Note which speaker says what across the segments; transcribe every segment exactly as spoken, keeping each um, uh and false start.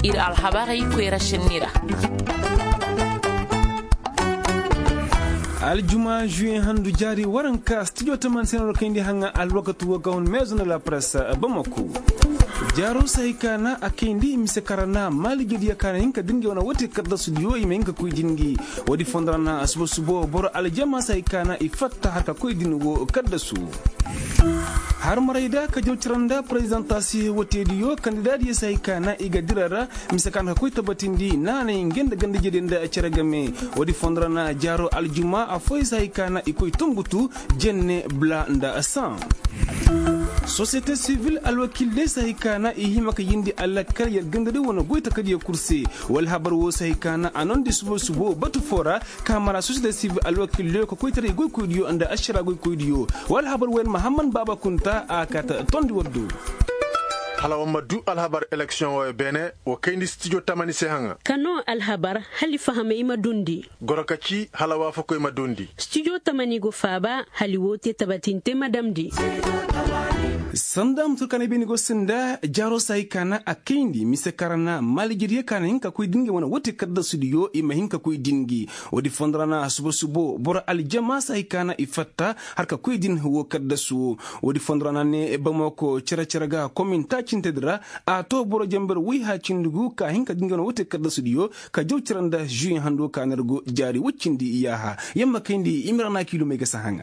Speaker 1: ir alhabari kwera shinira
Speaker 2: aljuma juin handu jari waranka studio taman senor kindi hanga alwakatu wagawon maison de la presse Bamako jaro saikana akindi mise karana mali jodi yakana hinka dingi wana wote kadda studio imenga kuidingi wadi fondrana subo subo boro aljama saikana ifatta harka kuidingo kadda su har marayda ka jawtiranda presidentasi wotediyo candidat ya saikana iga dirara mise kan ko tabatindi nane ngenda ganda jedenda ceragame wadi fondrana jaro aljuma afoy saikana ikoy tumbutu jenne blanda asan société civile alwakil de saikana ihima ka yindi alla kar ya gandade wona goyta kadiya kursi wal habar wo saikana anon de subo subo batu fora kamara société civile alwakil le ko koytare goy koydiyo anda ashira goy koydiyo wal habar wen muhammad baba kunta akata tondi woddu
Speaker 3: hala wamma du alhabar election o bene o kayndi studio tamani sehanga
Speaker 4: kano alhabar hali fahame ima dundi
Speaker 3: gorokaci hala wafa ko ima dundi
Speaker 4: studio tamani go faba hali wote tabatinte madamdi
Speaker 2: sandam turkane beni go senda jaro saikana akindi mise karana maligiriye kana hinka koy dingi wona wote kadda studio ima hinka koy dingi wodi fondrana subo subo bora aljama saikana ifatta harka koy din wo kadda su wodi fondrana ne Bamako cera ceraga commenta cintedra a to boro jamber wi ha cindugu ka hinka dingi wona wote kadda studio ka jowciranda juin hando kanergo jari wuccindi iyaha yamma kindi imrana kilo mega sahanga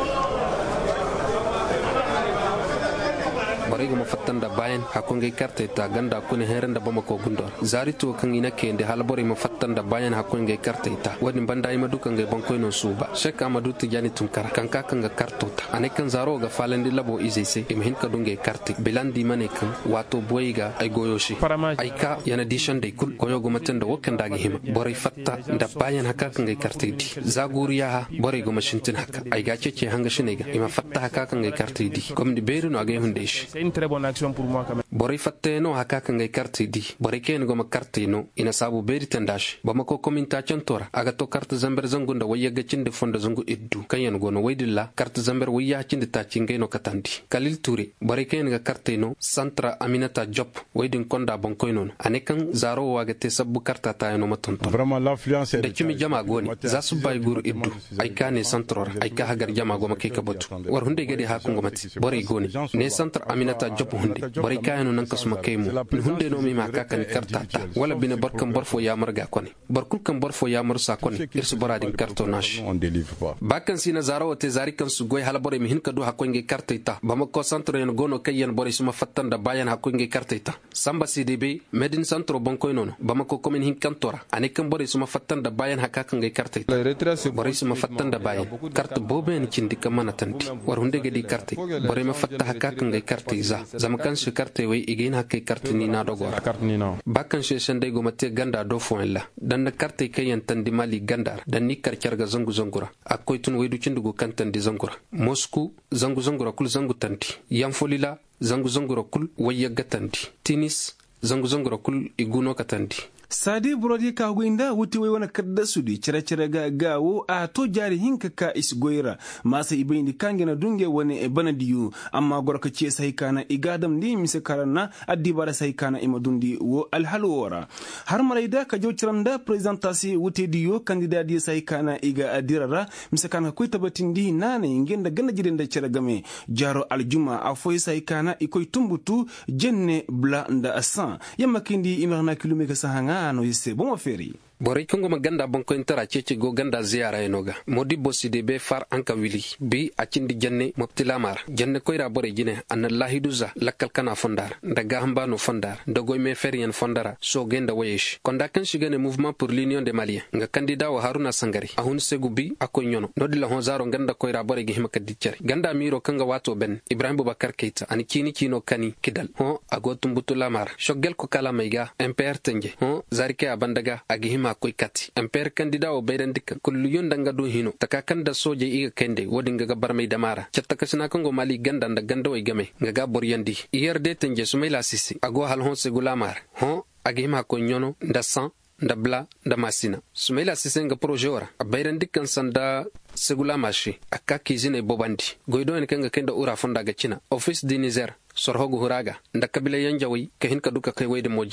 Speaker 5: barigo mo fattanda bayen hakonge carte ta ganda kone herenda Bamako gundor zarito kan ina kende halbore mo fattanda bayen hakonge carte ta wadi banda ima dukan ge banko non suba shek amadu tijani tunkara kan ka kan ga kartota ane kan zaro ga falandi labo izese im hin ka dunge carte belandi mane kan wato boyiga ay goyoshi ay ka yana dishan de kul koyo go matenda wokanda ge hima bore fatta da bayen haka kan ge carte di zaguriya ha bore go mashintin haka ay ga cece hanga shinega ima fatta haka kan ge carte di kom di beru no age hunde shi
Speaker 6: c'est une très bonne action pour moi quand même
Speaker 5: bori fatte no haka kan ngay carte di bori ken go ma carte no ina sabu beri tandash Bamako kominta cantora aga to carte zamber zangunda wayya gacinde fonda zangu iddu kayen go no waydilla carte zamber wayya cinde ta cingay no katandi Kalil Touré bori ken ga carte no Centra Aminata Diop waydin konda bankoy non ane kan zaro waga te sabbu carte ta no matonto
Speaker 7: vraiment l'influence
Speaker 5: de cimi jama goni za su bay guru iddu ay kane centrora ay ka hagar jama go ma ke kabatu war hunde gadi ha ko ngomati bori goni ne Centra Aminata Diop hunde bori kayano nan kasuma kaymu hunde no mi ma ka kan kartata wala bina barkan barfo ya marga kone barkul kan barfo ya marsa kone irsu baradin cartonnage bakan sina zaro te zari kan su goy hala bore mi hin ka do hakonge karteta Bamako centre en gono kayen bore suma fattanda bayan hakonge karteta samba C D B medin centre bankoy nono Bamako commune hin kantora ane kan bore suma fattanda bayan haka kan ge karteta bore suma fattanda bayan carte bobe ni cindi kamana tanti war hunde gedi carte bore ma fatta haka kan ge carte za zama kan su carte way igin hakke carte ni na dogo bakan she sende go mate ganda do fo la dan na carte kayen tandi mali gandar dan ni karkar ga zangu zangura akoy tun waydu cindugo kan tandi zangura Moscou zangu zangura kul zangu tanti yamfolila zangu zangura kul wayya gatanti Tinis zangu zangura kul iguno katandi
Speaker 2: sadi brodi ka goinda wuti way wana kadda sudi cere cere ga gawo a to jari hinka ka isgoira masa ibindi kangena dunge woni e banadiyu amma gorka ci sai kana igadam ni mise karana addi bara sai kana imadundi wo alhalwora har marayda ka jowciranda presentasi wuti diyo candidat di sai kana iga adirara mise kana koy tabatindi nane ngenda ganda jidenda cere game jaro aljuma afoy sai kana ikoy tumbutu jenne bla nda asan yamma kindi imarna kilomeka sahanga ano yise bon affaire
Speaker 5: bore kongo maganda banko intara cece go ganda ziara enoga Modibo C D B far anka wili bi acindi janne moptilamar janne koyra bore jine an lahiduza lakkal kana fondar daga hamba no fondar dogoy me ferien fondara so genda wayesh konda kan shigane mouvement pour l'union des maliens nga candidat wa Haruna Sangari ahun segubi akoy nyono nodila honzaro ganda koyra bore gi himaka diccari ganda miro kanga wato ben Ibrahim Boubacar Keita ani kini kino kani kidal ho agotum butulamar shogel ko kala maiga M P R tenje ho zarike abandaga agi koy kati amper candidat o baydan dikka kullu yondanga do hino taka kanda soje iga kende wodi ngaga barmay damara chatta kasina kongo mali ganda nda ganda way game ngaga boryandi yerde tenje sumayla sisi ago hal hon segulamar ho agima ko nyono nda san nda bla nda masina sumayla sisi nga projet ora baydan dikkan sanda segulamashi akka kizine bobandi goydo en kanga kenda ura fonda ga china office di Niger sorhogo huraga nda kabila yanjawi kahin ka duka kai wayde mojine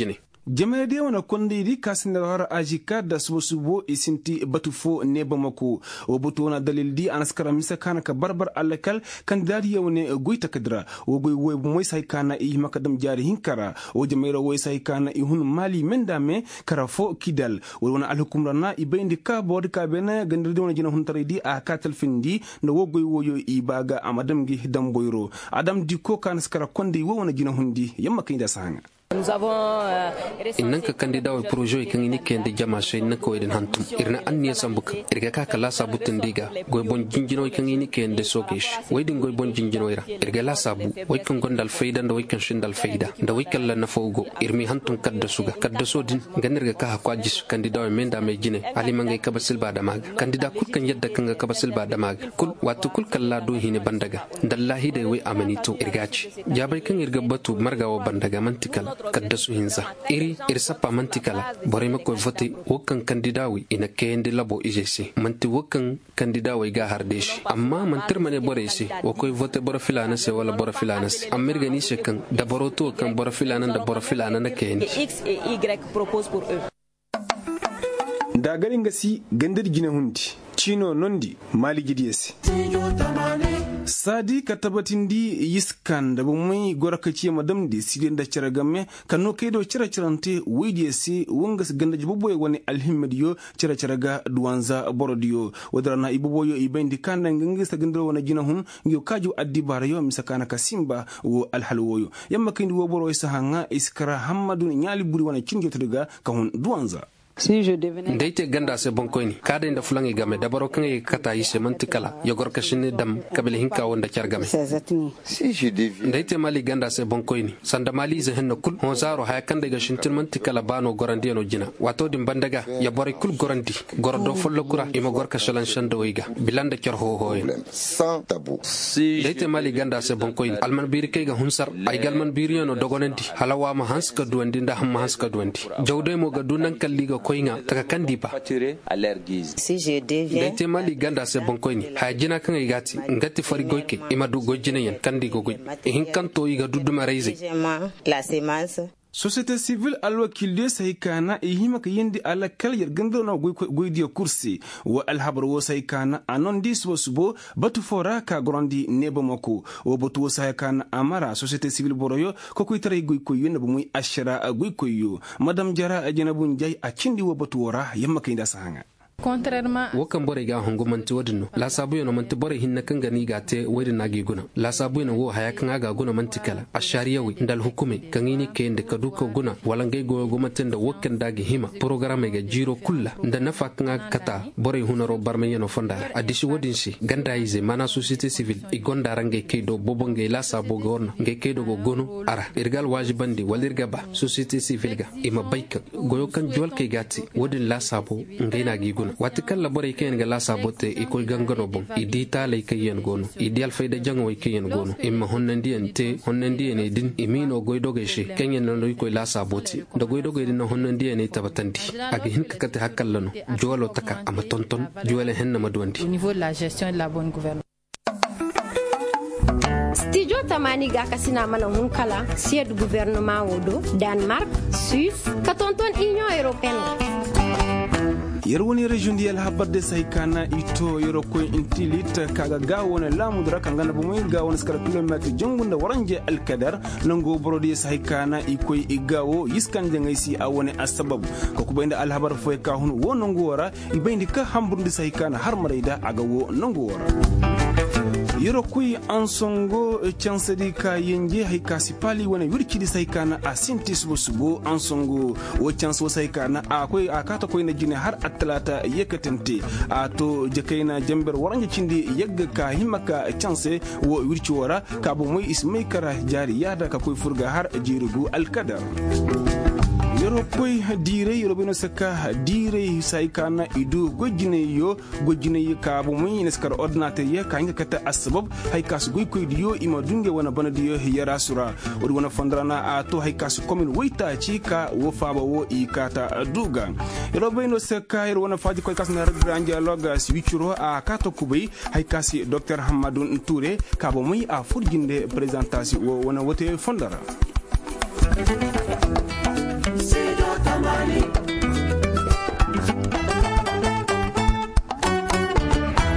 Speaker 2: Jamare de wana konde di kasinde har ajika da subo subo isinti batufo ne Bamako o butu wana dalil di anaskara misa kana ka barbar alakal kandidati yawne goita kadra o goy woy moy say kana i makadam jari hinkara o jamare woy say kana i hun mali mendame karafo kidal o wana alhukumrana i bendi ka bod ka bena gandir de wana jina hun taridi a katal findi no wo goy woyo i baga amadam gi damboyro adam diko kan skara konde wo wana jina hundi yamma kinda sanga
Speaker 1: Nous avons euh,
Speaker 5: innanka kandida wa projet kan ini kende jama shay nanka weden hantum irna anniya sambuka irga ka kala sabutin diga goy bon jinjino kan ini kende sogesh wedin goy bon jinjino ira irga la sabu way kan gondal fayda ndo way kan shindal fayda ndo way kala na fogo irmi hantum kadda suga kadda sodin ganirga ka ha kwajis kandida wa menda me jine ali mangay kabasil ba damaga kandida kul kan yadda kan ga kabasil ba damaga kul watu kul kala do hine bandaga dallahi dai way amanito irgaci jabay kan irga batu marga wa bandaga mantikal kadda su hinza iri irsapa mantikala bore mako vote wokan kandidawi ina kende labo ijesi manti wokan kandidawi ga hardeshi amma mantir mane bore si wokoy vote bora filana se wala bora filana se amirga ni shekan da boroto kan bora filana da bora filana na kende
Speaker 1: X et Y propose pour eux.
Speaker 2: da garin gasi gandar gina hundi chino nondi mali gidiyesi sadi ka tabbatin di yiskan da bumai goraka ce madam di sidin da ciragamme kano kai do cira cirante widi si wanga ganda jibuboy wani alhimmidiyo cira ciraga duwanza borodiyo wadarana ibuboyo ibendi kanda ngangi sa gandro wana jina hun ngiyo kaju addi barayo misakana kasimba wo alhalwoyo yamma kindi wo boro isa hanga iskara hammadun nyali buri wana cinjo tuduga ka hun duwanza
Speaker 4: Si je devenais
Speaker 5: ndayte ganda se bonkoyni kada inda fulangi game dabaro kan e kata yise mantikala yogor kashine dam kabele hinka wonda chargame
Speaker 7: Si je deviens
Speaker 5: ndayte mali ganda se bonkoyni sanda mali ze henno kul hozaro haya kande ga shintin mantikala bano gorandi no jina wato dim bandaga ya bore kul gorandi gordo follo kura ima gor kashalan shando wiga bilanda kyor ho hoy
Speaker 7: sans tabou.
Speaker 5: ndayte mali ganda se bonkoyni alman biri kay ga hunsar ay galman biri no dogonandi halawa ma hanska duwandi nda hamma hanska duwandi jawde mo ga dunan kalliga koinga taka kandipa
Speaker 8: si je deviens
Speaker 5: dete mali ganda se bonkoini ha jina kan igati ngati fari goike imadu gojina yan kandi gogoy e hinkanto iga duduma reize
Speaker 8: la semence
Speaker 2: société civile alwa kilde saykana e hima ka yendi ala kal yer gando na goydiyo kursi wa alhabar wo saykana anon dis wo subo batu fora ka grandi nebo moko o batu wo saykana amara société civile boroyo ko koy tare goy koy yona bu muy ashara goy koyo madame jara ajena bun jay a cindi wo batu wora yamma kay nda sahanga
Speaker 1: Contrairement
Speaker 5: wokan bore ga hongo manti wadino la sabu yono manti bore hinna kan gani gate wadi nagi guna la sabu yono wo haya kan aga guna manti kala ashariyawi ndal hukume kan ini kende kaduko guna walangay go go matenda wokan dagi hima programme ga jiro kulla nda nafa kan kata bore hunaro barme yono fonda adishi wadin shi ganda yize mana société civile i gonda range kaydo bobonge la sabu gorna nge kaydo go gono ara irgal wajibandi walirga ba société civile ga ima bayka goyo kan jol kay gati wadin la sabu ngay nagi guna wati kala bore ken ga la sabote e ko gangano bon idi tale kayen gono idi alfayda jango e kayen gono imma honnandi ente honnandi ene din imino goydoge she kenyen no ko la sabote do goydoge din honnandi ene tabatandi agi hin kakate hakallano jolo taka ama tonton jole henna madwandi
Speaker 1: au niveau de la gestion et de la bonne gouvernance.
Speaker 9: Studio Tamani ga kasina mana hunkala sied gouvernement wodo Danemark, Suisse, katonton Union Européenne.
Speaker 2: yerwoni region di alhabar de saykana ito yoro ko intilit kaga gawona lamudra kangana bumuy gawona skara kilometer jongunda waranje alkadar nango brodi saykana ikoy igawo yiskande ngaysi awone asbab ko ko bende alhabar foy ka hun wono ngora ibende ka hamburndi saykana har marayda agawo nangora yoro kuy ansongo chansedi ka yenje hay kasipali wona wirkidi saykana a sintis bosubo ansongo wo chanso saykana a koy akata koy na jine har atlata yekatente a to jekayna jamber waranje cindi yegga ka himaka chanse wo wirci wora ka bo moy ismay kara jari yada ka koy furga har jirudu alkadar yoro koy dire yoro beno saka dire saykana idu gojine yo gojine yi ka bu muy neskar ordinateur ye ka ngaka asbab hay kas goy koy diyo ima dunge wana bana diyo yara sura wodi wana fondrana a to hay kas commune wayta ci ka wo faba wo i kata duga yoro beno saka yoro wana faji koy kas na granja loga switchuro a kato kubay hay kas docteur Hamadou Touré ka bu muy a furjinde présentation wo wana wote fondara